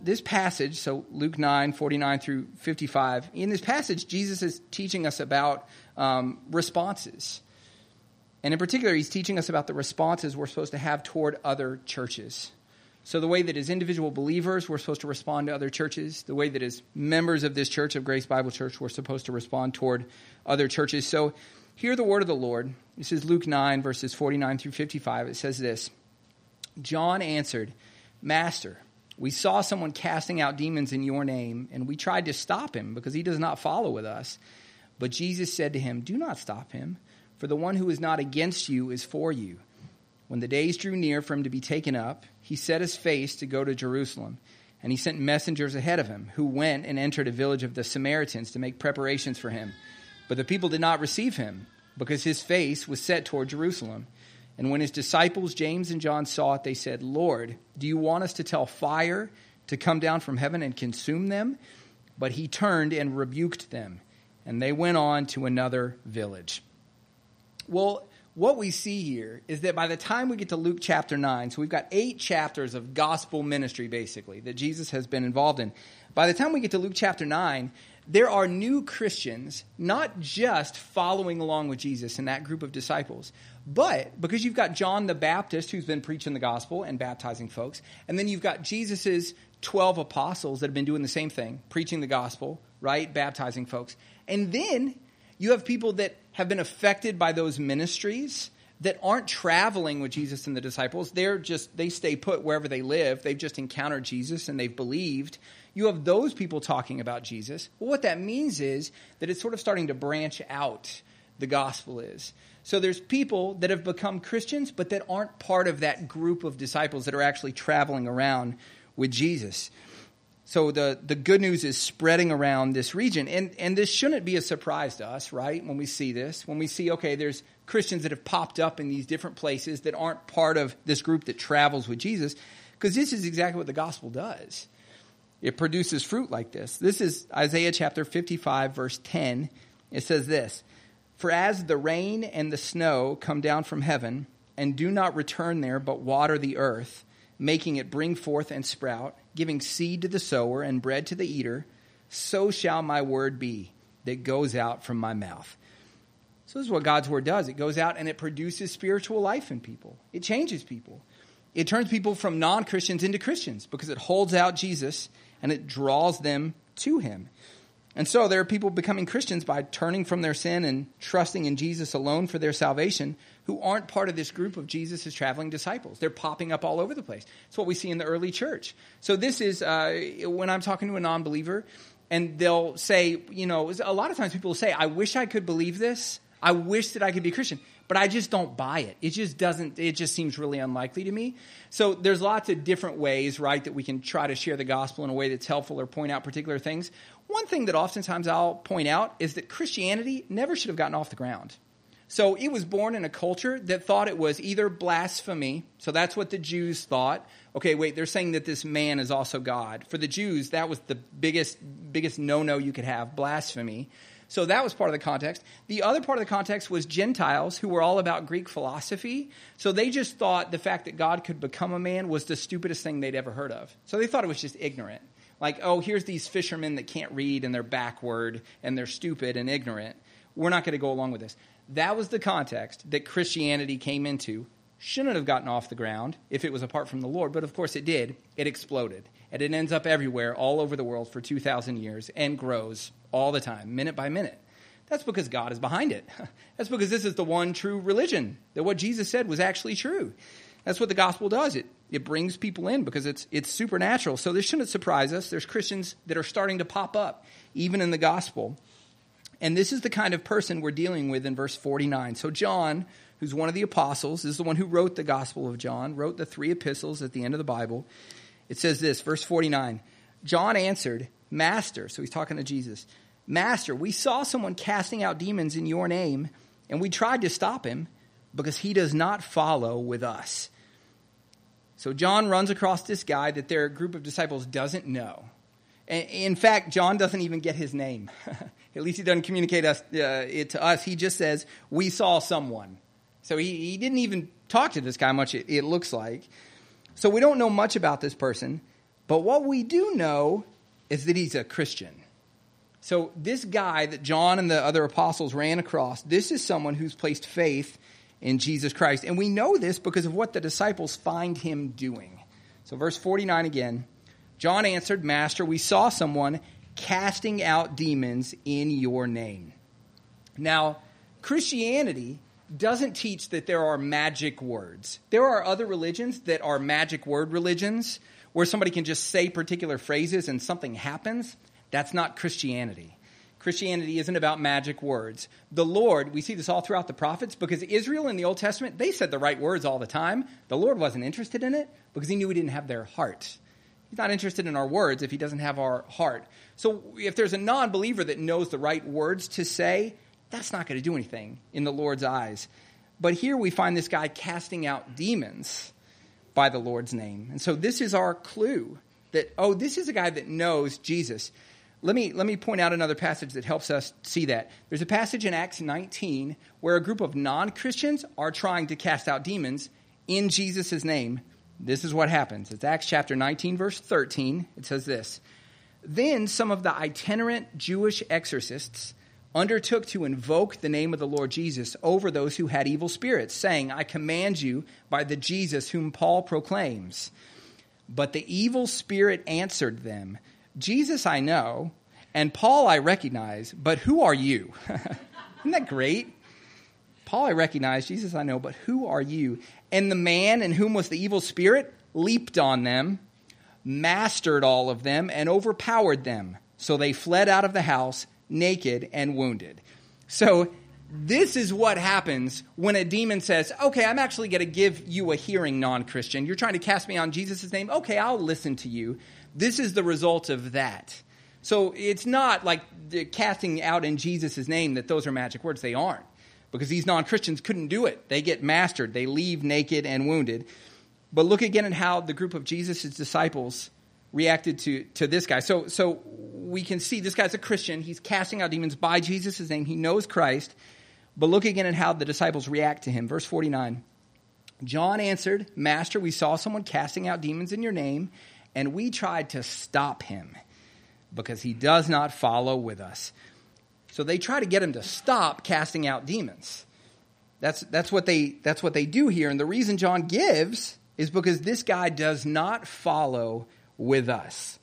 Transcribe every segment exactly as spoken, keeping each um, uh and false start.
This passage, so Luke nine, forty-nine through fifty-five, in this passage, Jesus is teaching us about um, responses. And in particular, he's teaching us about the responses we're supposed to have toward other churches. So the way that as individual believers, we're supposed to respond to other churches. The way that as members of this church, of Grace Bible Church, we're supposed to respond toward other churches. So hear the word of the Lord. This is Luke nine, verses forty-nine through fifty-five. It says this: John answered, "Master, we saw someone casting out demons in your name, and we tried to stop him because he does not follow with us. But Jesus said to him, 'Do not stop him, for the one who is not against you is for you.' When the days drew near for him to be taken up, he set his face to go to Jerusalem, and he sent messengers ahead of him, who went and entered a village of the Samaritans to make preparations for him. But the people did not receive him, because his face was set toward Jerusalem. And when his disciples, James and John, saw it, they said, 'Lord, do you want us to tell fire to come down from heaven and consume them?' But he turned and rebuked them, and they went on to another village." Well, what we see here is that by the time we get to Luke chapter nine, so we've got eight chapters of gospel ministry, basically, that Jesus has been involved in. By the time we get to Luke chapter nine, there are new Christians, not just following along with Jesus and that group of disciples, but because you've got John the Baptist, who's been preaching the gospel and baptizing folks, and then you've got Jesus's twelve apostles that have been doing the same thing, preaching the gospel, right, baptizing folks. And then you have people that have been affected by those ministries that aren't traveling with Jesus and the disciples. They're just, they stay put wherever they live. They've just encountered Jesus and they've believed. You have those people talking about Jesus. Well, what that means is that it's sort of starting to branch out, the gospel is. So there's people that have become Christians, but that aren't part of that group of disciples that are actually traveling around with Jesus. So the, the good news is spreading around this region. And, and this shouldn't be a surprise to us, right, when we see this. When we see, okay, there's Christians that have popped up in these different places that aren't part of this group that travels with Jesus, because this is exactly what the gospel does. It produces fruit like this. This is Isaiah chapter fifty-five, verse ten. It says this: "For as the rain and the snow come down from heaven, and do not return there, but water the earth, making it bring forth and sprout, giving seed to the sower and bread to the eater, so shall my word be that goes out from my mouth." So this is what God's word does. It goes out and it produces spiritual life in people. It changes people. It turns people from non-Christians into Christians because it holds out Jesus and it draws them to him. And so there are people becoming Christians by turning from their sin and trusting in Jesus alone for their salvation, who aren't part of this group of Jesus' traveling disciples. They're popping up all over the place. It's what we see in the early church. So this is, uh, when I'm talking to a non-believer, and they'll say, you know, a lot of times people will say, "I wish I could believe this. I wish that I could be Christian, but I just don't buy it. It just doesn't, it just seems really unlikely to me." So there's lots of different ways, right, that we can try to share the gospel in a way that's helpful or point out particular things. One thing that oftentimes I'll point out is that Christianity never should have gotten off the ground. So it was born in a culture that thought it was either blasphemy. So that's what the Jews thought. Okay, wait, they're saying that this man is also God. For the Jews, that was the biggest, biggest no-no you could have, blasphemy. So that was part of the context. The other part of the context was Gentiles who were all about Greek philosophy. So they just thought the fact that God could become a man was the stupidest thing they'd ever heard of. So they thought it was just ignorant. Like, oh, here's these fishermen that can't read and they're backward and they're stupid and ignorant. We're not going to go along with this. That was the context that Christianity came into. Shouldn't have gotten off the ground if it was apart from the Lord, but of course it did. It exploded. And it ends up everywhere, all over the world for two thousand years and grows all the time, minute by minute. That's because God is behind it. That's because this is the one true religion, that what Jesus said was actually true. That's what the gospel does. It it brings people in because it's it's supernatural. So this shouldn't surprise us. There's Christians that are starting to pop up, even in the gospel. And this is the kind of person we're dealing with in verse forty-nine. So John, who's one of the apostles, is the one who wrote the Gospel of John, wrote the three epistles at the end of the Bible. It says this, verse forty-nine, "John answered, 'Master,'" so he's talking to Jesus, "'Master, we saw someone casting out demons in your name, and we tried to stop him because he does not follow with us.'" So John runs across this guy that their group of disciples doesn't know. In fact, John doesn't even get his name. At least he doesn't communicate us, uh, it to us. He just says, "We saw someone." So he, he didn't even talk to this guy much, it, it looks like. So we don't know much about this person, But what we do know is that he's a Christian. So this guy that John and the other apostles ran across, this is someone who's placed faith in Jesus Christ. And we know this because of what the disciples find him doing. So verse forty-nine again, John answered, Master, we saw someone casting out demons in your name. Now, Christianity doesn't teach that there are magic words. There are other religions that are magic word religions where somebody can just say particular phrases and something happens. That's not Christianity. Christianity isn't about magic words. The Lord, we see this all throughout the prophets, because Israel in the Old Testament, they said the right words all the time. The Lord wasn't interested in it because he knew we didn't have their heart. He's not interested in our words if he doesn't have our heart. So if there's a non-believer that knows the right words to say, that's not going to do anything in the Lord's eyes. But here we find this guy casting out demons by the Lord's name. And so this is our clue that, oh, this is a guy that knows Jesus. Let me let me point out another passage that helps us see that. There's a passage in Acts nineteen where a group of non-Christians are trying to cast out demons in Jesus' name. This is what happens. It's Acts chapter nineteen, verse thirteen. It says this. Then some of the itinerant Jewish exorcists undertook to invoke the name of the Lord Jesus over those who had evil spirits, saying, I command you by the Jesus whom Paul proclaims. But the evil spirit answered them, Jesus I know, and Paul I recognize, but who are you? Isn't that great? Paul I recognize, Jesus I know, but who are you? And the man in whom was the evil spirit leaped on them, mastered all of them, and overpowered them. So they fled out of the house, naked and wounded. So this is what happens when a demon says, okay, I'm actually going to give you a hearing, non-Christian. You're trying to cast me on Jesus' name. Okay, I'll listen to you. This is the result of that. So it's not like the casting out in Jesus' name that those are magic words. They aren't, because these non-Christians couldn't do it. They get mastered. They leave naked and wounded. But look again at how the group of Jesus' disciples reacted to, to this guy. So, so we can see this guy's a Christian. He's casting out demons by Jesus' name. He knows Christ. But look again at how the disciples react to him. Verse forty-nine. John answered, Master, we saw someone casting out demons in your name, and we tried to stop him because he does not follow with us. So they try to get him to stop casting out demons. That's, that's, what they, that's what they do here. And the reason John gives is because this guy does not follow with us.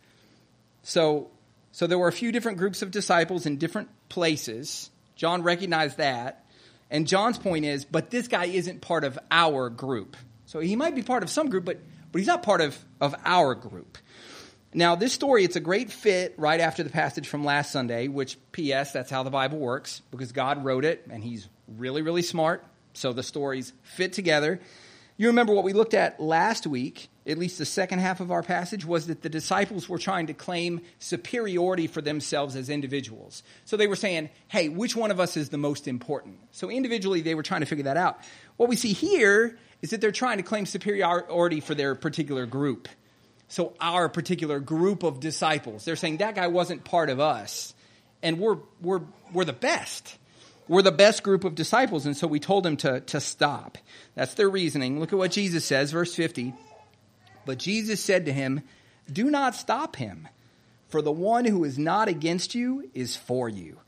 So, so there were a few different groups of disciples in different places. John recognized that. And John's point is, but this guy isn't part of our group. So he might be part of some group, but, but he's not part of, of our group. Now, this story, it's a great fit right after the passage from last Sunday, which, P S, that's how the Bible works, because God wrote it, and he's really, really smart. So the stories fit together. You remember what we looked at last week, at least the second half of our passage, was that the disciples were trying to claim superiority for themselves as individuals. So they were saying, hey, which one of us is the most important? So individually, they were trying to figure that out. What we see here is that they're trying to claim superiority for their particular group. So our particular group of disciples, they're saying that guy wasn't part of us, and we're we're we're the best. We're the best group of disciples, and so we told them to, to stop. That's their reasoning. Look at what Jesus says, verse fifty. But Jesus said to him, do not stop him, for the one who is not against you is for you.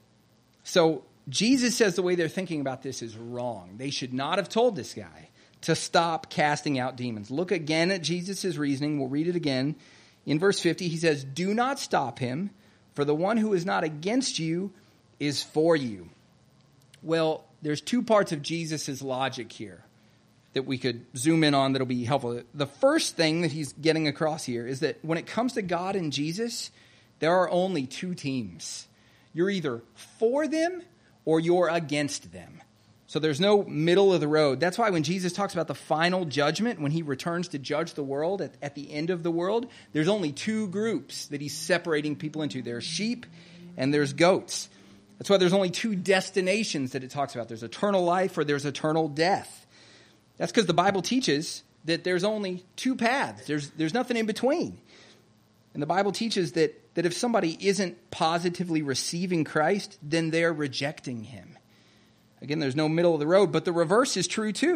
So Jesus says the way they're thinking about this is wrong. They should not have told this guy to stop casting out demons. Look again at Jesus' reasoning. We'll read it again. In verse fifty, he says, do not stop him, for the one who is not against you is for you. Well, there's two parts of Jesus' logic here that we could zoom in on that'll be helpful. The first thing that he's getting across here is that when it comes to God and Jesus, there are only two teams. You're either for them or you're against them. So there's no middle of the road. That's why when Jesus talks about the final judgment, when he returns to judge the world at, at the end of the world, there's only two groups that he's separating people into. There's sheep and there's goats. That's why there's only two destinations that it talks about. There's eternal life or there's eternal death. That's because the Bible teaches that there's only two paths. There's, there's nothing in between. And the Bible teaches that, that if somebody isn't positively receiving Christ, then they're rejecting him. Again, there's no middle of the road, but the reverse is true too.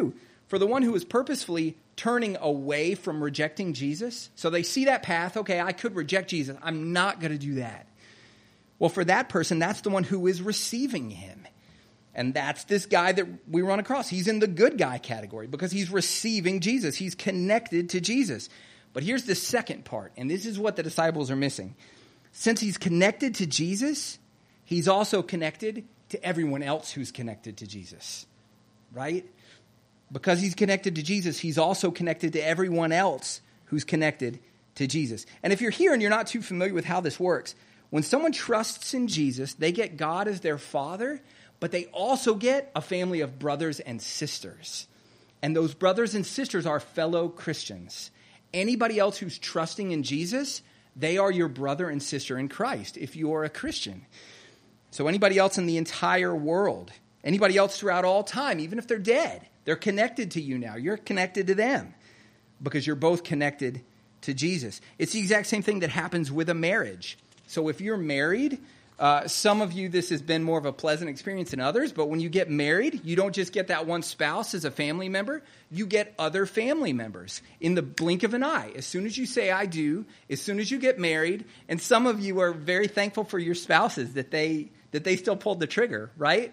For the one who is purposefully turning away from rejecting Jesus, so they see that path, okay, I could reject Jesus. I'm not going to do that. Well, for that person, that's the one who is receiving him. And that's this guy that we run across. He's in the good guy category because he's receiving Jesus. He's connected to Jesus. But here's the second part, and this is what the disciples are missing. Since he's connected to Jesus, he's also connected to everyone else who's connected to Jesus, right? Because he's connected to Jesus, he's also connected to everyone else who's connected to Jesus. And if you're here and you're not too familiar with how this works, when someone trusts in Jesus, they get God as their Father, but they also get a family of brothers and sisters. And those brothers and sisters are fellow Christians. Anybody else who's trusting in Jesus, they are your brother and sister in Christ if you are a Christian. So anybody else in the entire world, anybody else throughout all time, even if they're dead, they're connected to you now. You're connected to them because you're both connected to Jesus. It's the exact same thing that happens with a marriage. So if you're married, uh, some of you, this has been more of a pleasant experience than others, but when you get married, you don't just get that one spouse as a family member. You get other family members in the blink of an eye. As soon as you say, I do, as soon as you get married, and some of you are very thankful for your spouses that they that they still pulled the trigger, right?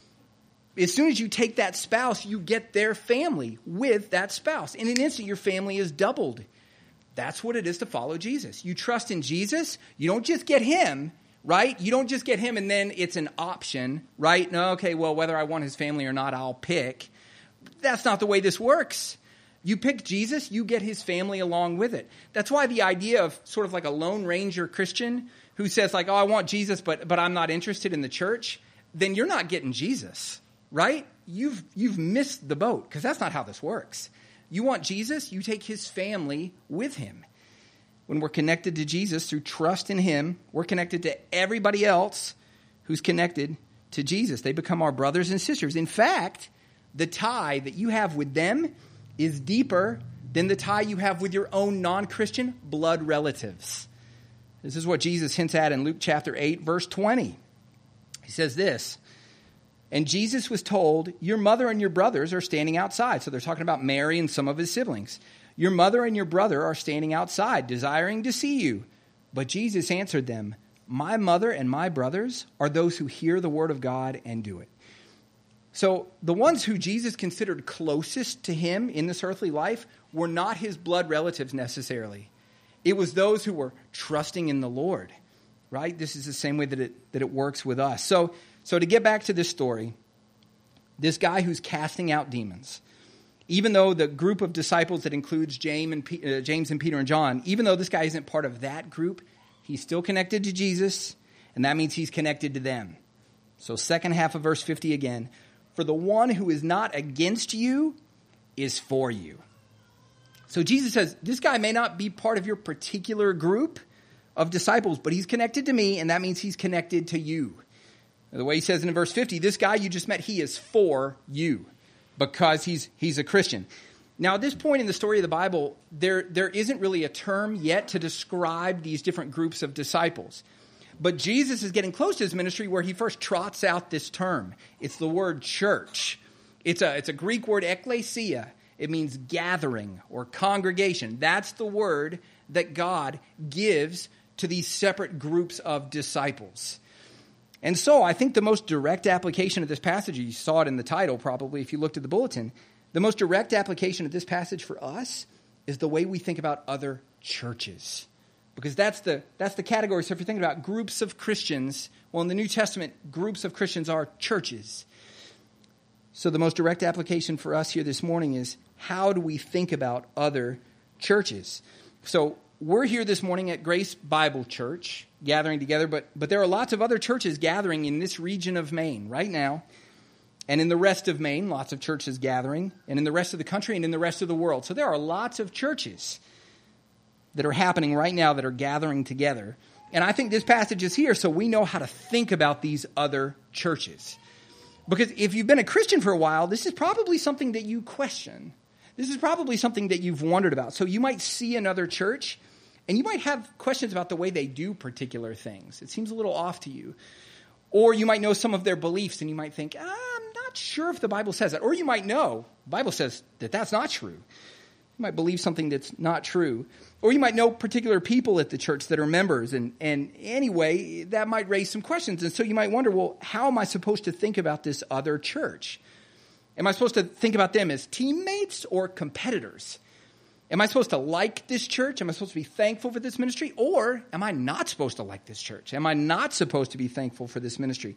As soon as you take that spouse, you get their family with that spouse. In an instant, your family is doubled. That's what it is to follow Jesus. You trust in Jesus. You don't just get him, right? You don't just get him and then it's an option, right? No, okay, well, whether I want his family or not, I'll pick. That's not the way this works. You pick Jesus, you get his family along with it. That's why the idea of sort of like a Lone Ranger Christian who says like, oh, I want Jesus, but but I'm not interested in the church, then you're not getting Jesus, right? You've you've missed the boat because that's not how this works. You want Jesus, you take his family with him. When we're connected to Jesus through trust in him, we're connected to everybody else who's connected to Jesus. They become our brothers and sisters. In fact, the tie that you have with them is deeper than the tie you have with your own non-Christian blood relatives. This is what Jesus hints at in Luke chapter eight, verse twenty. He says this, and Jesus was told, your mother and your brothers are standing outside. So they're talking about Mary and some of his siblings. Your mother and your brother are standing outside, desiring to see you. But Jesus answered them, my mother and my brothers are those who hear the word of God and do it. So the ones who Jesus considered closest to him in this earthly life were not his blood relatives necessarily. It was those who were trusting in the Lord, right? This is the same way that it that it works with us. So, so to get back to this story, this guy who's casting out demons, even though the group of disciples that includes James and, P, uh, James and Peter and John, even though this guy isn't part of that group, he's still connected to Jesus, and that means he's connected to them. So second half of verse fifty again, for the one who is not against you is for you. So Jesus says, this guy may not be part of your particular group of disciples, but he's connected to me, and that means he's connected to you. The way he says in verse fifty, this guy you just met, he is for you because he's he's a Christian. Now, at this point in the story of the Bible, there there isn't really a term yet to describe these different groups of disciples. But Jesus is getting close to his ministry where he first trots out this term. It's the word church. It's a, it's a Greek word, ekklesia. It means gathering or congregation. That's the word that God gives to these separate groups of disciples. And so I think the most direct application of this passage, you saw it in the title probably if you looked at the bulletin, the most direct application of this passage for us is the way we think about other churches. Because that's the that's the category. So if you're thinking about groups of Christians, well, in the New Testament, groups of Christians are churches. So the most direct application for us here this morning is, how do we think about other churches? So we're here this morning at Grace Bible Church, gathering together, but, but there are lots of other churches gathering in this region of Maine right now. And in the rest of Maine, lots of churches gathering, and in the rest of the country and in the rest of the world. So there are lots of churches that are happening right now that are gathering together. And I think this passage is here so we know how to think about these other churches. Because if you've been a Christian for a while, this is probably something that you question. This is probably something that you've wondered about. So you might see another church, and you might have questions about the way they do particular things. It seems a little off to you. Or you might know some of their beliefs, and you might think, ah, I'm not not sure if the Bible says that. Or you might know the Bible says that that's not true. You might believe something that's not true. Or you might know particular people at the church that are members. And, and anyway, that might raise some questions. And so you might wonder, well, how am I supposed to think about this other church? Am I supposed to think about them as teammates or competitors? Am I supposed to like this church? Am I supposed to be thankful for this ministry? Or am I not supposed to like this church? Am I not supposed to be thankful for this ministry?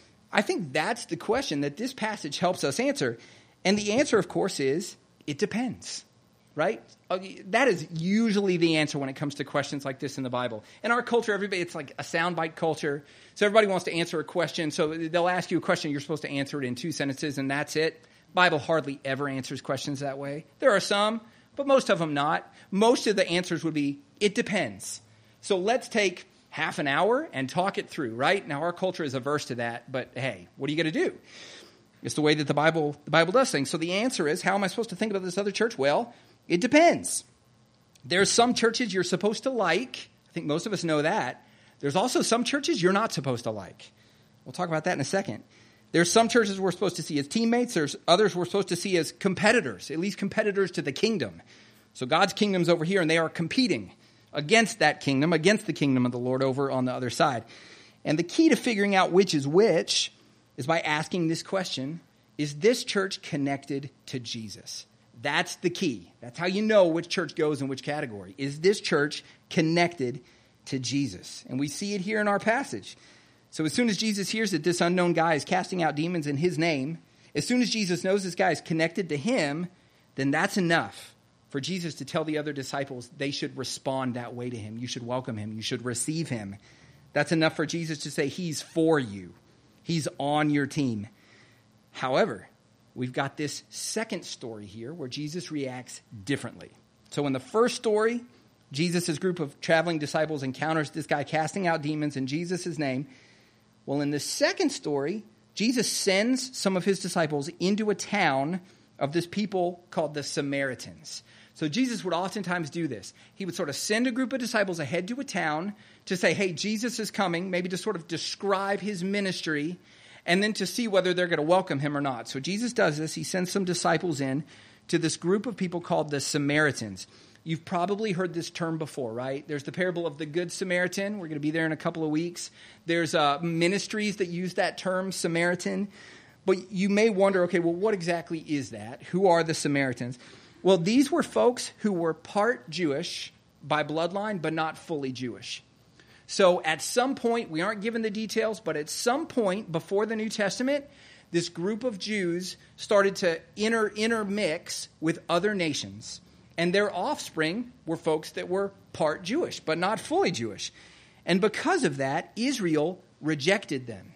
I think that's the question that this passage helps us answer. And the answer, of course, is it depends, right? That is usually the answer when it comes to questions like this in the Bible. In our culture, everybody, it's like a soundbite culture. So everybody wants to answer a question. So they'll ask you a question. You're supposed to answer it in two sentences, and that's it. Bible hardly ever answers questions that way. There are some, but most of them not. Most of the answers would be, it depends. So let's take half an hour and talk it through, right? Now, our culture is averse to that, but hey, what are you going to do? It's the way that the Bible the Bible does things. So the answer is, how am I supposed to think about this other church? Well, it depends. There's some churches you're supposed to like. I think most of us know that. There's also some churches you're not supposed to like. We'll talk about that in a second. There's some churches we're supposed to see as teammates. There's others we're supposed to see as competitors, at least competitors to the kingdom. So God's kingdom's over here, and they are competing against that kingdom, against the kingdom of the Lord over on the other side. And the key to figuring out which is which is by asking this question, is this church connected to Jesus? That's the key. That's how you know which church goes in which category. Is this church connected to Jesus? And we see it here in our passage. So as soon as Jesus hears that this unknown guy is casting out demons in his name, as soon as Jesus knows this guy is connected to him, then that's enough for Jesus to tell the other disciples they should respond that way to him. You should welcome him. You should receive him. That's enough for Jesus to say he's for you. He's on your team. However, we've got this second story here where Jesus reacts differently. So in the first story, Jesus' group of traveling disciples encounters this guy casting out demons in Jesus' name. Well, in the second story, Jesus sends some of his disciples into a town of this people called the Samaritans. So Jesus would oftentimes do this. He would sort of send a group of disciples ahead to a town to say, hey, Jesus is coming, maybe to sort of describe his ministry, and then to see whether they're going to welcome him or not. So Jesus does this. He sends some disciples in to this group of people called the Samaritans. You've probably heard this term before, right? There's the parable of the Good Samaritan. We're going to be there in a couple of weeks. There's uh, ministries that use that term, Samaritan. But you may wonder, okay, well, what exactly is that? Who are the Samaritans? Well, these were folks who were part Jewish by bloodline, but not fully Jewish. So at some point, we aren't given the details, but at some point before the New Testament, this group of Jews started to inter intermix with other nations. And their offspring were folks that were part Jewish, but not fully Jewish. And because of that, Israel rejected them.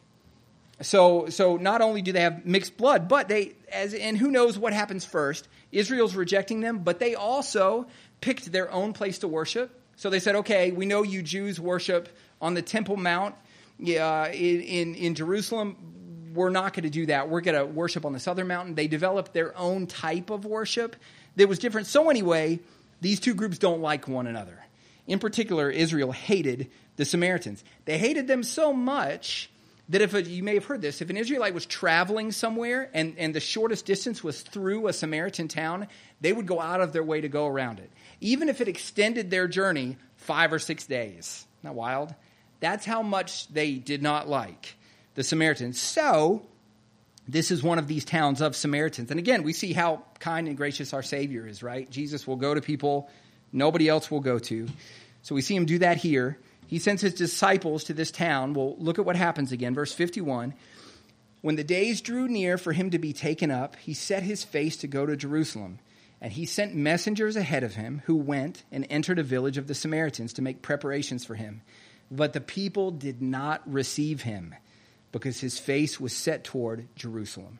So, so not only do they have mixed blood, but they, as and who knows what happens first, Israel's rejecting them, but they also picked their own place to worship. So they said, okay, we know you Jews worship on the Temple Mount uh, in, in, in Jerusalem. We're not going to do that. We're going to worship on this other mountain. They developed their own type of worship that was different. So anyway, these two groups don't like one another. In particular, Israel hated the Samaritans. They hated them so much that if a, you may have heard this, if an Israelite was traveling somewhere and, and the shortest distance was through a Samaritan town, they would go out of their way to go around it. Even if it extended their journey five or six days. Isn't that wild? That's how much they did not like the Samaritans. So this is one of these towns of Samaritans. And again, we see how kind and gracious our Savior is, right? Jesus will go to people nobody else will go to. So we see him do that here. He sends his disciples to this town. Well, look at what happens again. Verse fifty-one. When the days drew near for him to be taken up, he set his face to go to Jerusalem. And he sent messengers ahead of him who went and entered a village of the Samaritans to make preparations for him. But the people did not receive him because his face was set toward Jerusalem.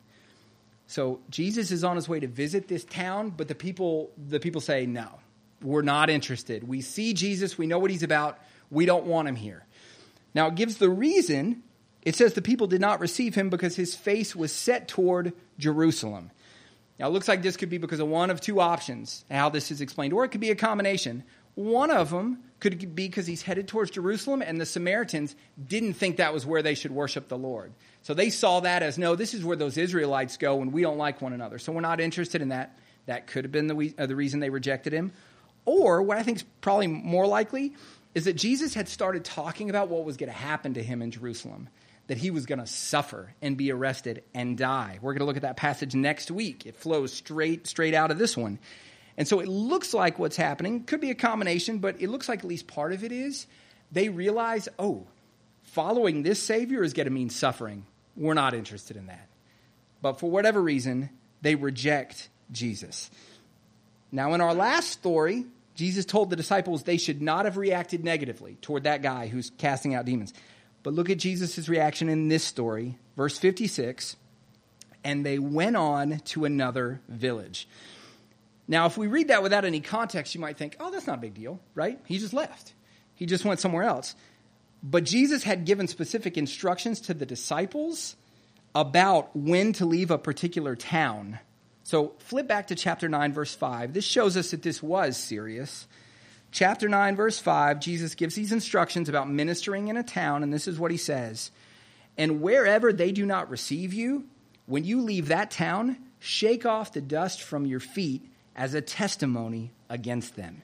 So Jesus is on his way to visit this town, but the people, the people say, no, we're not interested. We see Jesus. We know what he's about. We don't want him here. Now, it gives the reason. It says the people did not receive him because his face was set toward Jerusalem. Now, it looks like this could be because of one of two options, how this is explained, or it could be a combination. One of them Could it be because he's headed towards Jerusalem and the Samaritans didn't think that was where they should worship the Lord? So they saw that as, no, this is where those Israelites go and we don't like one another. So we're not interested in that. That could have been the, uh, the reason they rejected him. Or what I think is probably more likely is that Jesus had started talking about what was going to happen to him in Jerusalem, that he was going to suffer and be arrested and die. We're going to look at that passage next week. It flows straight, straight out of this one. And so it looks like what's happening, could be a combination, but it looks like at least part of it is they realize, oh, following this Savior is going to mean suffering. We're not interested in that. But for whatever reason, they reject Jesus. Now, in our last story, Jesus told the disciples they should not have reacted negatively toward that guy who's casting out demons. But look at Jesus' reaction in this story, verse fifty-six, and they went on to another village. Now, if we read that without any context, you might think, oh, that's not a big deal, right? He just left. He just went somewhere else. But Jesus had given specific instructions to the disciples about when to leave a particular town. So flip back to chapter nine, verse five. This shows us that this was serious. Chapter nine, verse five, Jesus gives these instructions about ministering in a town, and this is what he says. And wherever they do not receive you, when you leave that town, shake off the dust from your feet as a testimony against them.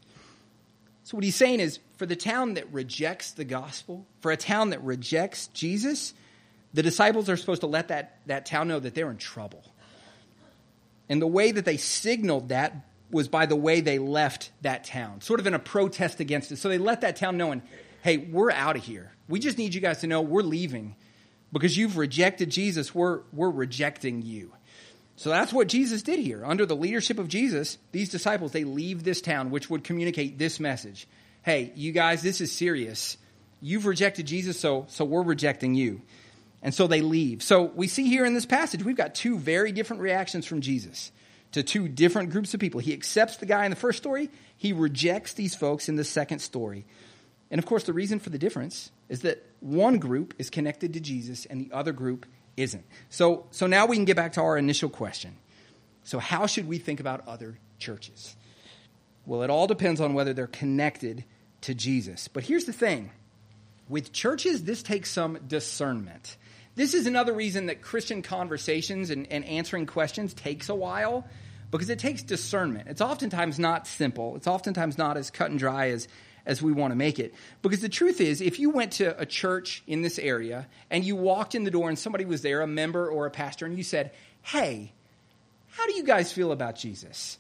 So what he's saying is, for the town that rejects the gospel, for a town that rejects Jesus, the disciples are supposed to let that, that town know that they're in trouble. And the way that they signaled that was by the way they left that town, sort of in a protest against it. So they let that town know, and, hey, we're out of here. We just need you guys to know we're leaving. Because you've rejected Jesus, we're, we're rejecting you. So that's what Jesus did here. Under the leadership of Jesus, these disciples, they leave this town, which would communicate this message. Hey, you guys, this is serious. You've rejected Jesus, so, so we're rejecting you. And so they leave. So we see here in this passage, we've got two very different reactions from Jesus to two different groups of people. He accepts the guy in the first story. He rejects these folks in the second story. And of course, the reason for the difference is that one group is connected to Jesus and the other group isn't. So, so now we can get back to our initial question. So how should we think about other churches? Well, it all depends on whether they're connected to Jesus. But here's the thing. With churches, this takes some discernment. This is another reason that Christian conversations and, and answering questions takes a while, because it takes discernment. It's oftentimes not simple. It's oftentimes not as cut and dry as, as we want to make it. Because the truth is, if you went to a church in this area and you walked in the door and somebody was there, a member or a pastor, and you said, hey, how do you guys feel about Jesus?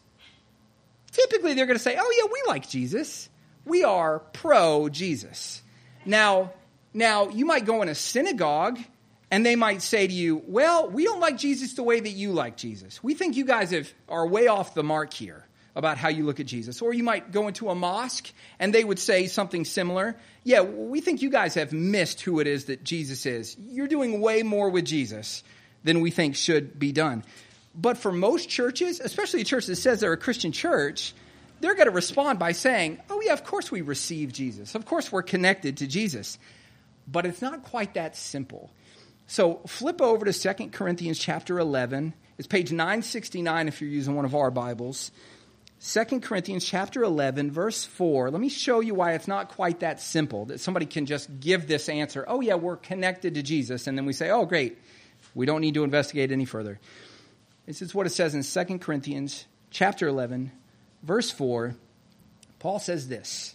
Typically, they're going to say, oh, yeah, we like Jesus. We are pro-Jesus. Now, now, you might go in a synagogue and they might say to you, well, we don't like Jesus the way that you like Jesus. We think you guys have, are way off the mark here about how you look at Jesus. Or you might go into a mosque and they would say something similar. Yeah, we think you guys have missed who it is that Jesus is. You're doing way more with Jesus than we think should be done. But for most churches, especially a church that says they're a Christian church, they're going to respond by saying, oh yeah, of course we receive Jesus. Of course we're connected to Jesus. But it's not quite that simple. So flip over to Second Corinthians chapter eleven. It's page nine sixty-nine if you're using one of our Bibles. Second Corinthians chapter eleven, verse four. Let me show you why it's not quite that simple, that somebody can just give this answer. Oh yeah, we're connected to Jesus. And then we say, oh great, we don't need to investigate any further. This is what it says in Second Corinthians chapter eleven, verse four. Paul says this,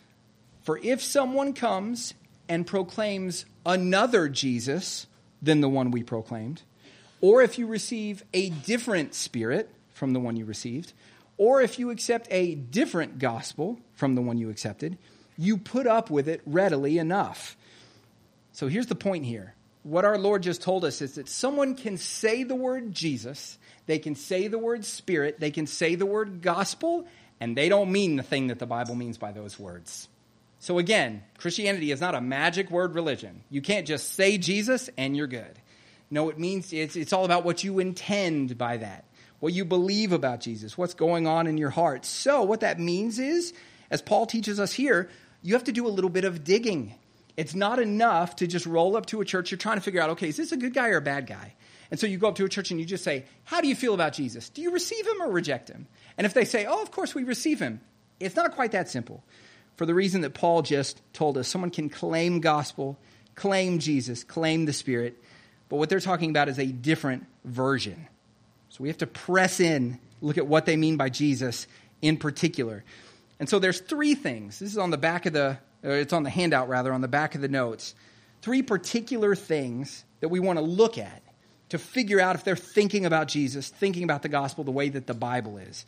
for if someone comes and proclaims another Jesus than the one we proclaimed, or if you receive a different spirit from the one you received, or if you accept a different gospel from the one you accepted, you put up with it readily enough. So here's the point here. What our Lord just told us is that someone can say the word Jesus, they can say the word spirit, they can say the word gospel, and they don't mean the thing that the Bible means by those words. So again, Christianity is not a magic word religion. You can't just say Jesus and you're good. No, it means it's, it's all about what you intend by that, what you believe about Jesus, what's going on in your heart. So what that means is, as Paul teaches us here, you have to do a little bit of digging. It's not enough to just roll up to a church. You're trying to figure out, okay, is this a good guy or a bad guy? And so you go up to a church and you just say, how do you feel about Jesus? Do you receive him or reject him? And if they say, oh, of course we receive him, it's not quite that simple. for the reason that Paul just told us. Someone can claim gospel, claim Jesus, claim the Spirit, but what they're talking about is a different version. So we have to press in, look at what they mean by Jesus in particular. And so there's three things. This is on the back of the, or it's on the handout rather, on the back of the notes. Three particular things that we want to look at to figure out if they're thinking about Jesus, thinking about the gospel the way that the Bible is.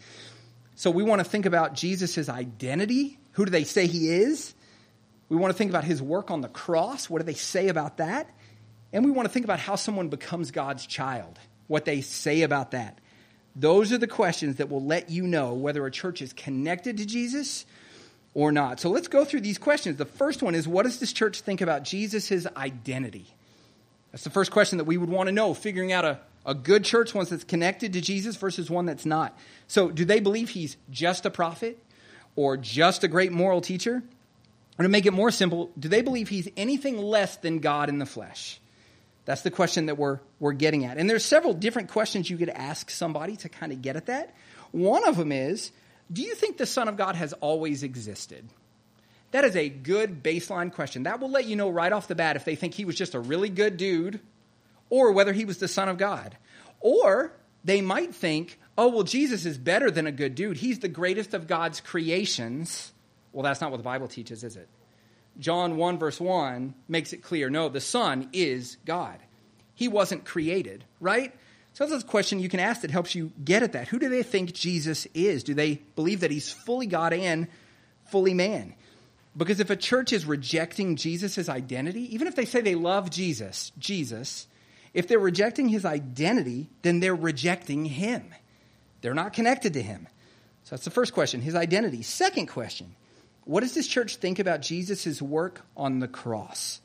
So we want to think about Jesus' identity. Who do they say he is? We want to think about his work on the cross. What do they say about that? And we want to think about how someone becomes God's child, what they say about that. Those are the questions that will let you know whether a church is connected to Jesus or not. So let's go through these questions. The first one is, what does this church think about Jesus' identity? That's the first question that we would want to know, figuring out a, a good church, one that's connected to Jesus versus one that's not. So do they believe he's just a prophet or just a great moral teacher? Or to make it more simple, do they believe he's anything less than God in the flesh? That's the question that we're we're getting at. And there's several different questions you could ask somebody to kind of get at that. One of them is, do you think the Son of God has always existed? That is a good baseline question. That will let you know right off the bat if they think he was just a really good dude or whether he was the Son of God. Or they might think, oh, well, Jesus is better than a good dude. He's the greatest of God's creations. Well, that's not what the Bible teaches, is it? John one verse one makes it clear, no, the Son is God. He wasn't created, right? So that's a question you can ask that helps you get at that. Who do they think Jesus is? Do they believe that he's fully God and fully man? Because if a church is rejecting Jesus' identity, even if they say they love Jesus, Jesus, if they're rejecting his identity, then they're rejecting him. They're not connected to him. So that's the first question, his identity. Second question, what does this church think about Jesus' work on the cross?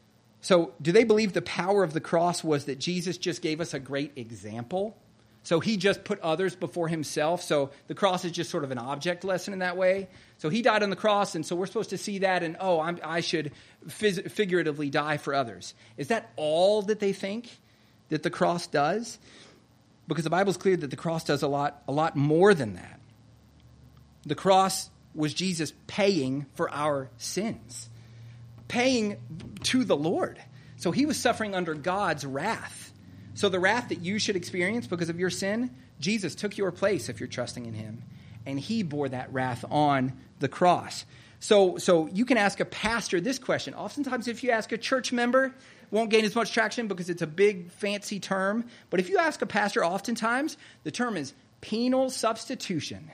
So do they believe the power of the cross was that Jesus just gave us a great example? So he just put others before himself. So the cross is just sort of an object lesson in that way. So he died on the cross, and so we're supposed to see that and, oh, I'm, I should phys- figuratively die for others. Is that all that they think that the cross does? Because the Bible's clear that the cross does a lot, a lot more than that. The cross was Jesus paying for our sins, paying to the Lord. So he was suffering under God's wrath. So the wrath that you should experience because of your sin, Jesus took your place if you're trusting in him, and he bore that wrath on the cross. So, so you can ask a pastor this question. Oftentimes if you ask a church member, it won't gain as much traction because it's a big fancy term. But if you ask a pastor, oftentimes the term is penal substitution.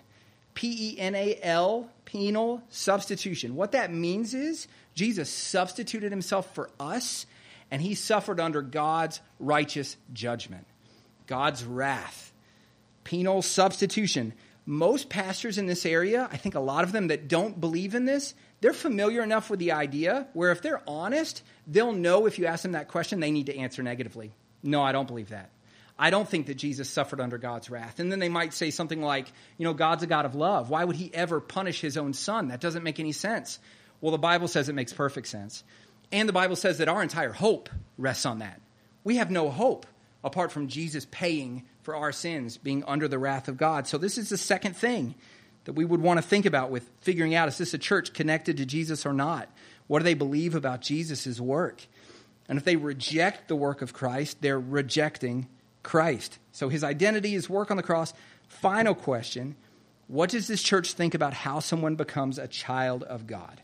P E N A L, penal substitution. What that means is Jesus substituted himself for us, and he suffered under God's righteous judgment, God's wrath. Penal substitution. Most pastors in this area, I think a lot of them that don't believe in this, they're familiar enough with the idea where if they're honest, they'll know if you ask them that question, they need to answer negatively. No, I don't believe that. I don't think that Jesus suffered under God's wrath. And then they might say something like, you know, God's a God of love. Why would he ever punish his own son? That doesn't make any sense. Well, the Bible says it makes perfect sense. And the Bible says that our entire hope rests on that. We have no hope apart from Jesus paying for our sins, being under the wrath of God. So this is the second thing that we would want to think about with figuring out, is this a church connected to Jesus or not? What do they believe about Jesus' work? And if they reject the work of Christ, they're rejecting Christ. So his identity, his work on the cross. Final question, what does this church think about how someone becomes a child of God?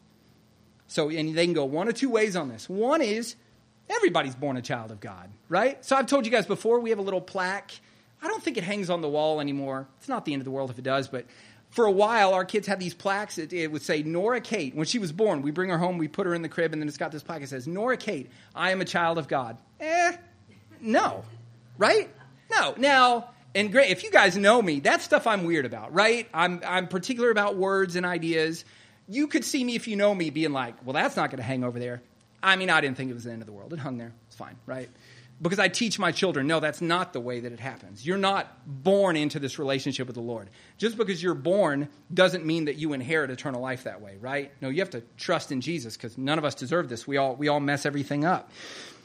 So, and they can go one or two ways on this. One is, everybody's born a child of God, right? So I've told you guys before, we have a little plaque. I don't think it hangs on the wall anymore. It's not the end of the world if it does, but for a while, our kids had these plaques. It, it would say, Nora Kate. When she was born, we bring her home, we put her in the crib, and then it's got this plaque that says, Nora Kate, I am a child of God. Eh, no. Right? No. Now, and great, if you guys know me, that's stuff I'm weird about, right? I'm I'm particular about words and ideas. You could see me if you know me being like, well, that's not going to hang over there. I mean, I didn't think it was the end of the world. It hung there. It's fine, right? Because I teach my children, no, that's not the way that it happens. You're not born into this relationship with the Lord. Just because you're born doesn't mean that you inherit eternal life that way, right? No, you have to trust in Jesus because none of us deserve this. We all we all mess everything up.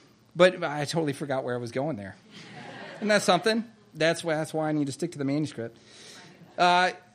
But I totally forgot where I was going there. Isn't that something? That's why, that's why I need to stick to the manuscript. Uh,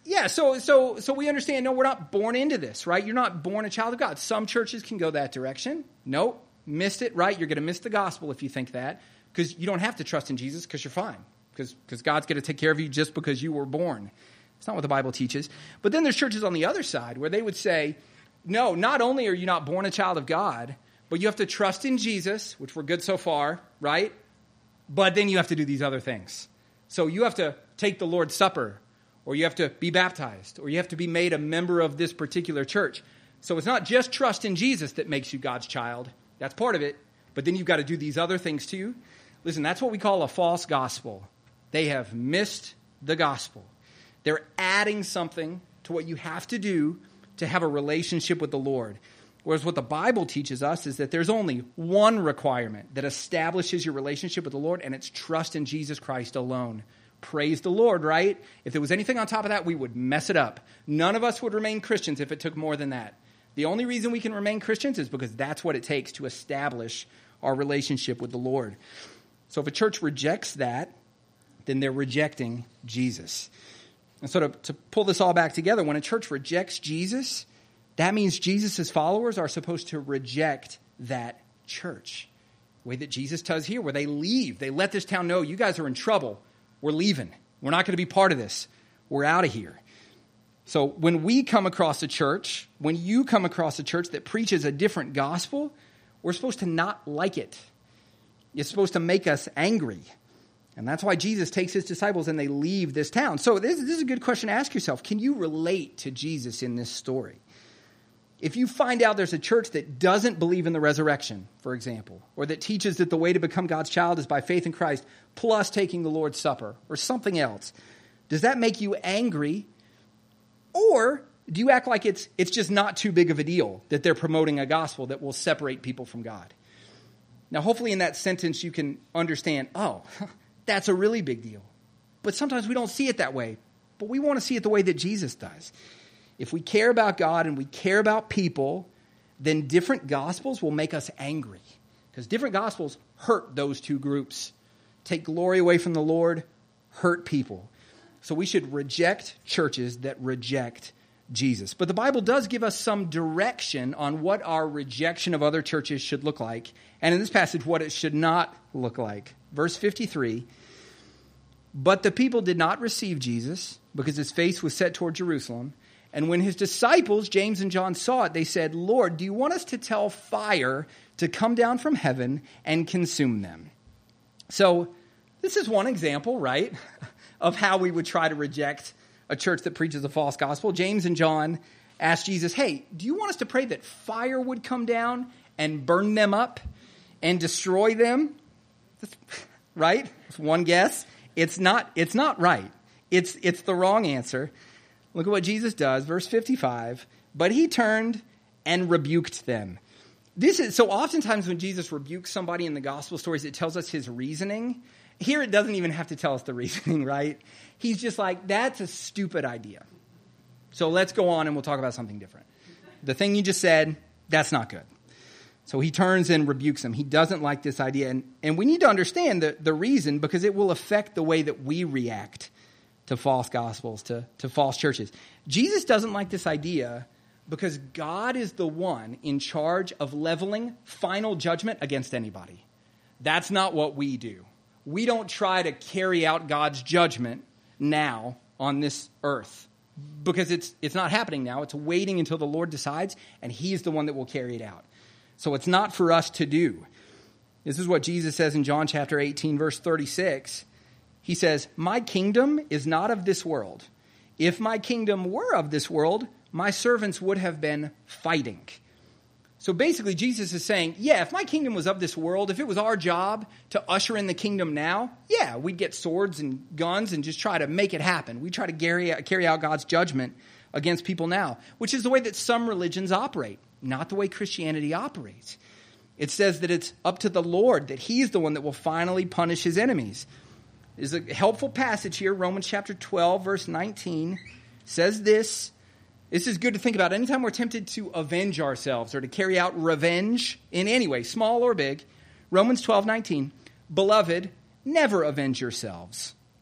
Yeah, so so so we understand, no, we're not born into this, right? You're not born a child of God. Some churches can go that direction. Nope, missed it, right? You're going to miss the gospel if you think that, because you don't have to trust in Jesus because you're fine, because because God's going to take care of you just because you were born. It's not what the Bible teaches. But then there's churches on the other side where they would say, no, not only are you not born a child of God, but you have to trust in Jesus, which we're good so far, right? But then you have to do these other things. So you have to take the Lord's Supper, or you have to be baptized, or you have to be made a member of this particular church. So it's not just trust in Jesus that makes you God's child. That's part of it. But then you've got to do these other things too. Listen, that's what we call a false gospel. They have missed the gospel. They're adding something to what you have to do to have a relationship with the Lord. Whereas what the Bible teaches us is that there's only one requirement that establishes your relationship with the Lord, and it's trust in Jesus Christ alone. Praise the Lord, right? If there was anything on top of that, we would mess it up. None of us would remain Christians if it took more than that. The only reason we can remain Christians is because that's what it takes to establish our relationship with the Lord. So if a church rejects that, then they're rejecting Jesus. And so to, to pull this all back together, when a church rejects Jesus, that means Jesus' followers are supposed to reject that church. The way that Jesus does here, where they leave. They let this town know, you guys are in trouble. We're leaving. We're not going to be part of this. We're out of here. So when we come across a church, when you come across a church that preaches a different gospel, we're supposed to not like it. It's supposed to make us angry. And that's why Jesus takes his disciples and they leave this town. So this, this is a good question to ask yourself. Can you relate to Jesus in this story? If you find out there's a church that doesn't believe in the resurrection, for example, or that teaches that the way to become God's child is by faith in Christ plus taking the Lord's Supper or something else, does that make you angry? Or do you act like it's it's just not too big of a deal that they're promoting a gospel that will separate people from God? Now, hopefully in that sentence you can understand, oh, that's a really big deal. But sometimes we don't see it that way. But we want to see it the way that Jesus does. If we care about God and we care about people, then different gospels will make us angry. Because different gospels hurt those two groups. Take glory away from the Lord, hurt people. So we should reject churches that reject Jesus. But the Bible does give us some direction on what our rejection of other churches should look like. And in this passage, what it should not look like. Verse fifty-three, but the people did not receive Jesus because his face was set toward Jerusalem. And when his disciples, James and John, saw it, they said, Lord, do you want us to tell fire to come down from heaven and consume them? So this is one example, right, of how we would try to reject a church that preaches a false gospel. James and John asked Jesus, hey, do you want us to pray that fire would come down and burn them up and destroy them? Right? It's one guess. It's not, it's not right. It's, it's the wrong answer. Look at what Jesus does, verse fifty-five. But he turned and rebuked them. This is so oftentimes when Jesus rebukes somebody in the gospel stories, it tells us his reasoning. Here it doesn't even have to tell us the reasoning, right? He's just like, that's a stupid idea. So let's go on and we'll talk about something different. The thing you just said, that's not good. So he turns and rebukes them. He doesn't like this idea. And, and we need to understand the, the reason, because it will affect the way that we react to false gospels, to, to false churches. Jesus doesn't like this idea because God is the one in charge of leveling final judgment against anybody. That's not what we do. We don't try to carry out God's judgment now on this earth because it's it's not happening now. It's waiting until the Lord decides, and he's the one that will carry it out. So it's not for us to do. This is what Jesus says in John chapter eighteen, verse thirty-six. He says, my kingdom is not of this world. If my kingdom were of this world, my servants would have been fighting. So basically, Jesus is saying, yeah, if my kingdom was of this world, if it was our job to usher in the kingdom now, yeah, we'd get swords and guns and just try to make it happen. We try to carry, carry out God's judgment against people now, which is the way that some religions operate, not the way Christianity operates. It says that it's up to the Lord, that he's the one that will finally punish his enemies. There's a helpful passage here, Romans chapter twelve, verse nineteen, says this. This is good to think about. Anytime we're tempted to avenge ourselves or to carry out revenge in any way, small or big, Romans twelve nineteen, beloved, never avenge yourselves,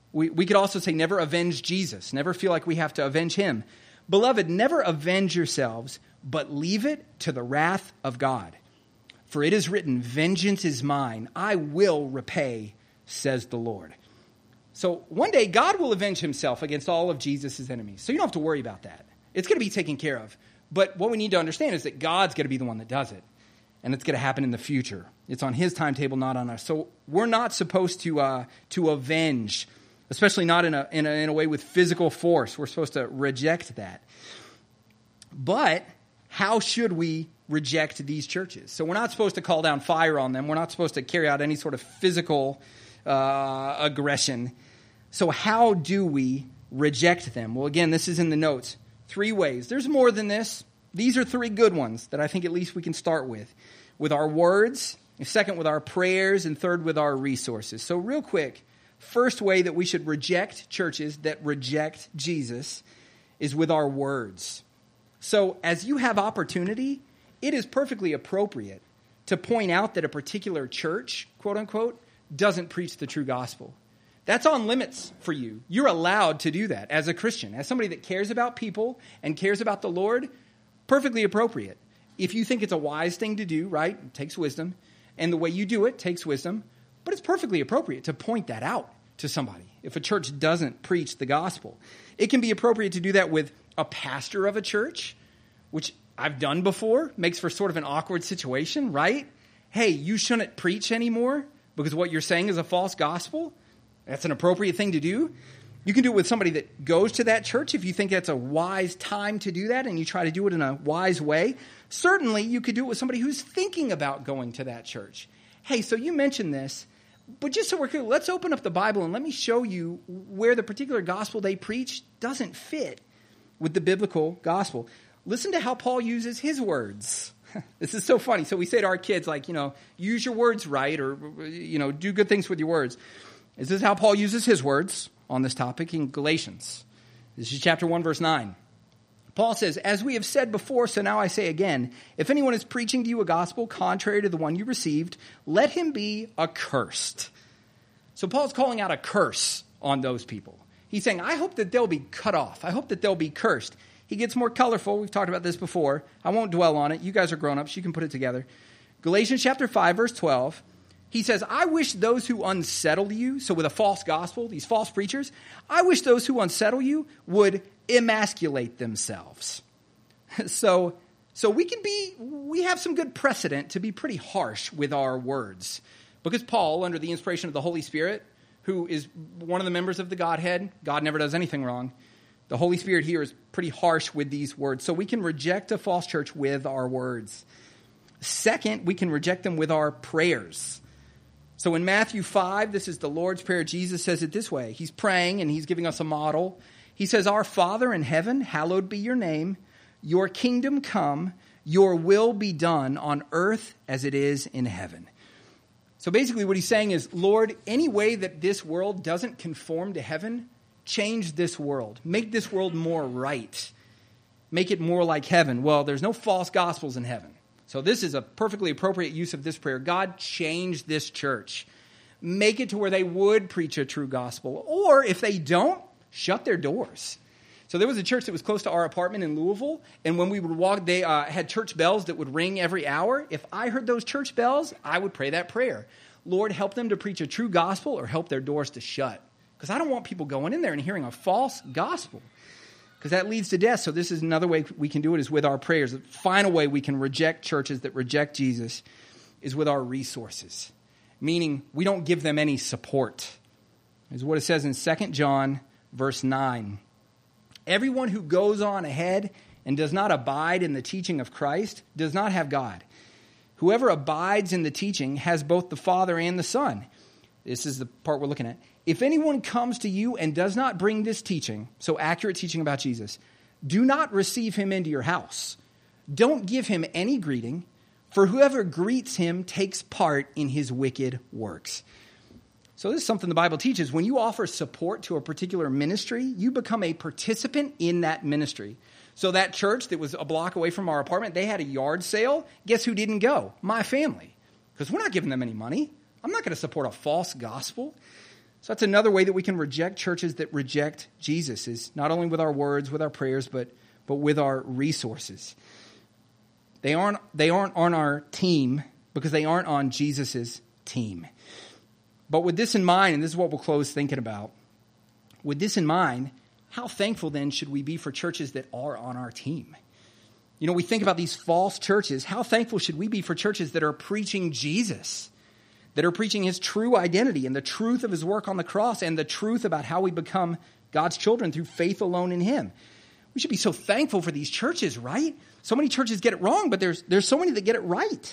We, we could also say never avenge Jesus. Never feel like we have to avenge him. Beloved, never avenge yourselves, but leave it to the wrath of God. For it is written, vengeance is mine. I will repay, says the Lord. So one day God will avenge himself against all of Jesus' enemies. So you don't have to worry about that. It's going to be taken care of. But what we need to understand is that God's going to be the one that does it. And it's going to happen in the future. It's on his timetable, not on us. So we're not supposed to uh, to avenge, especially not in a, in a in a way with physical force. We're supposed to reject that. But how should we reject these churches? So we're not supposed to call down fire on them. We're not supposed to carry out any sort of physical uh, aggression. So how do we reject them? Well, again, this is in the notes. Three ways. There's more than this. These are three good ones that I think at least we can start with. With our words, second with our prayers, and third with our resources. So real quick, first way that we should reject churches that reject Jesus is with our words. So as you have opportunity, it is perfectly appropriate to point out that a particular church, quote unquote, doesn't preach the true gospel. That's on limits for you. You're allowed to do that as a Christian, as somebody that cares about people and cares about the Lord. Perfectly appropriate. If you think it's a wise thing to do, right? It takes wisdom. And the way you do it takes wisdom. But it's perfectly appropriate to point that out to somebody if a church doesn't preach the gospel. It can be appropriate to do that with a pastor of a church, which I've done before. Makes for sort of an awkward situation, right? Hey, you shouldn't preach anymore because what you're saying is a false gospel. That's an appropriate thing to do. You can do it with somebody that goes to that church if you think that's a wise time to do that and you try to do it in a wise way. Certainly, you could do it with somebody who's thinking about going to that church. Hey, so you mentioned this, but just so we're clear, let's open up the Bible and let me show you where the particular gospel they preach doesn't fit with the biblical gospel. Listen to how Paul uses his words. This is so funny. So we say to our kids, like, you know, use your words right or, you know, do good things with your words. This is how Paul uses his words on this topic in Galatians. This is chapter one, verse nine. Paul says, as we have said before, so now I say again, if anyone is preaching to you a gospel contrary to the one you received, let him be accursed. So Paul's calling out a curse on those people. He's saying, I hope that they'll be cut off. I hope that they'll be cursed. He gets more colorful. We've talked about this before. I won't dwell on it. You guys are grown-ups. You can put it together. Galatians chapter five, verse twelve. He says, I wish those who unsettle you, so with a false gospel, these false preachers, I wish those who unsettle you would emasculate themselves. So, so we can be, we have some good precedent to be pretty harsh with our words. Because Paul, under the inspiration of the Holy Spirit, who is one of the members of the Godhead, God never does anything wrong. The Holy Spirit here is pretty harsh with these words. So we can reject a false church with our words. Second, we can reject them with our prayers. So in Matthew five, this is the Lord's Prayer. Jesus says it this way. He's praying and he's giving us a model. He says, Our Father in heaven, hallowed be your name. Your kingdom come, your will be done on earth as it is in heaven. So basically what he's saying is, Lord, any way that this world doesn't conform to heaven, change this world. Make this world more right. Make it more like heaven. Well, there's no false gospels in heaven. So this is a perfectly appropriate use of this prayer. God, change this church. Make it to where they would preach a true gospel. Or if they don't, shut their doors. So there was a church that was close to our apartment in Louisville. And when we would walk, they uh, had church bells that would ring every hour. If I heard those church bells, I would pray that prayer. Lord, help them to preach a true gospel or help their doors to shut. Because I don't want people going in there and hearing a false gospel. Because that leads to death. So this is another way we can do it is with our prayers. The final way we can reject churches that reject Jesus is with our resources. Meaning we don't give them any support. Is what it says in Second John verse nine. Everyone who goes on ahead and does not abide in the teaching of Christ does not have God. Whoever abides in the teaching has both the Father and the Son. This is the part we're looking at. If anyone comes to you and does not bring this teaching, so accurate teaching about Jesus, do not receive him into your house. Don't give him any greeting, for whoever greets him takes part in his wicked works. So this is something the Bible teaches. When you offer support to a particular ministry, you become a participant in that ministry. So that church that was a block away from our apartment, they had a yard sale. Guess who didn't go? My family. Because we're not giving them any money. I'm not going to support a false gospel. So that's another way that we can reject churches that reject Jesus, is not only with our words, with our prayers, but but with our resources. They aren't they aren't on our team because they aren't on Jesus' team. But with this in mind, and this is what we'll close thinking about, with this in mind, how thankful then should we be for churches that are on our team? You know, we think about these false churches. How thankful should we be for churches that are preaching Jesus, that are preaching his true identity and the truth of his work on the cross and the truth about how we become God's children through faith alone in him? We should be so thankful for these churches, right? So many churches get it wrong, but there's there's so many that get it right.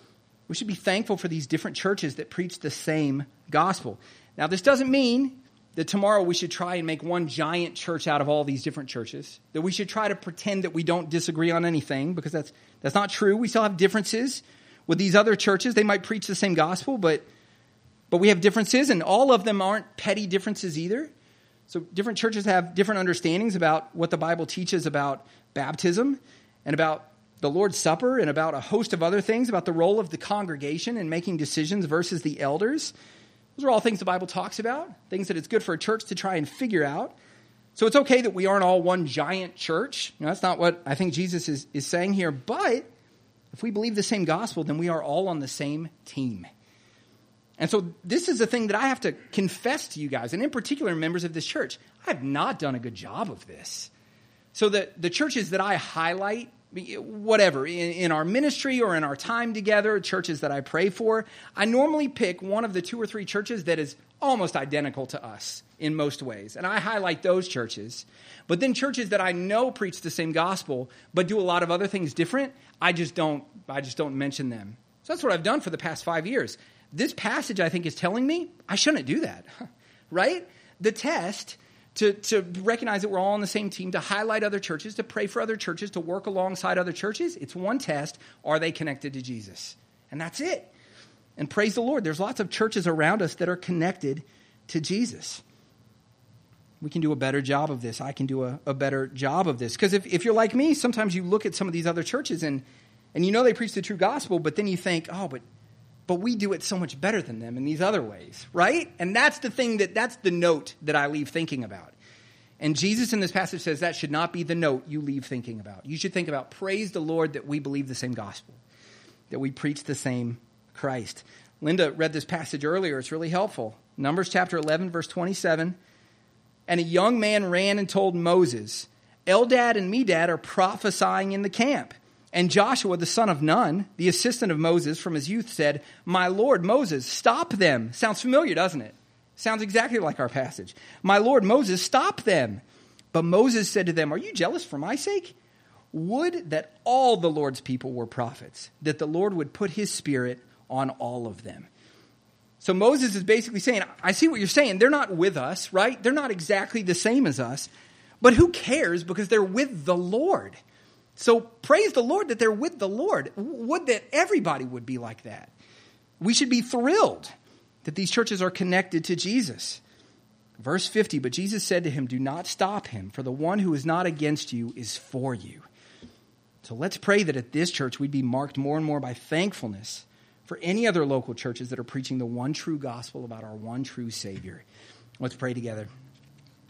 We should be thankful for these different churches that preach the same gospel. Now, this doesn't mean that tomorrow we should try and make one giant church out of all these different churches, that we should try to pretend that we don't disagree on anything, because that's that's not true. We still have differences with these other churches. They might preach the same gospel, but but we have differences, and all of them aren't petty differences either. So different churches have different understandings about what the Bible teaches about baptism and about the Lord's Supper and about a host of other things, about the role of the congregation in making decisions versus the elders. Those are all things the Bible talks about, things that it's good for a church to try and figure out. So it's okay that we aren't all one giant church. You know, that's not what I think Jesus is, is saying here. But if we believe the same gospel, then we are all on the same team. And so this is the thing that I have to confess to you guys, and in particular members of this church. I have not done a good job of this. So the, the churches that I highlight, whatever, in, in our ministry or in our time together, churches that I pray for, I normally pick one of the two or three churches that is almost identical to us in most ways. And I highlight those churches. But then churches that I know preach the same gospel, but do a lot of other things different, I just don't, I just don't mention them. So that's what I've done for the past five years. This passage, I think, is telling me I shouldn't do that, right? The test to, to recognize that we're all on the same team, to highlight other churches, to pray for other churches, to work alongside other churches, it's one test. Are they connected to Jesus? And that's it. And praise the Lord, there's lots of churches around us that are connected to Jesus. We can do a better job of this. I can do a, a better job of this. Because if, if you're like me, sometimes you look at some of these other churches and, and you know they preach the true gospel, but then you think, oh, but But we do it so much better than them in these other ways, right? And that's the thing that, that's the note that I leave thinking about. And Jesus in this passage says that should not be the note you leave thinking about. You should think about, praise the Lord that we believe the same gospel, that we preach the same Christ. Linda read this passage earlier. It's really helpful. Numbers chapter eleven, verse twenty-seven. And a young man ran and told Moses, Eldad and Medad are prophesying in the camp. And Joshua, the son of Nun, the assistant of Moses from his youth, said, My Lord Moses, stop them. Sounds familiar, doesn't it? Sounds exactly like our passage. My Lord Moses, stop them. But Moses said to them, Are you jealous for my sake? Would that all the Lord's people were prophets, that the Lord would put his spirit on all of them. So Moses is basically saying, I see what you're saying. They're not with us, right? They're not exactly the same as us. But who cares, because they're with the Lord. So praise the Lord that they're with the Lord. Would that everybody would be like that. We should be thrilled that these churches are connected to Jesus. Verse fifty, but Jesus said to him, do not stop him, for the one who is not against you is for you. So let's pray that at this church we'd be marked more and more by thankfulness for any other local churches that are preaching the one true gospel about our one true Savior. Let's pray together.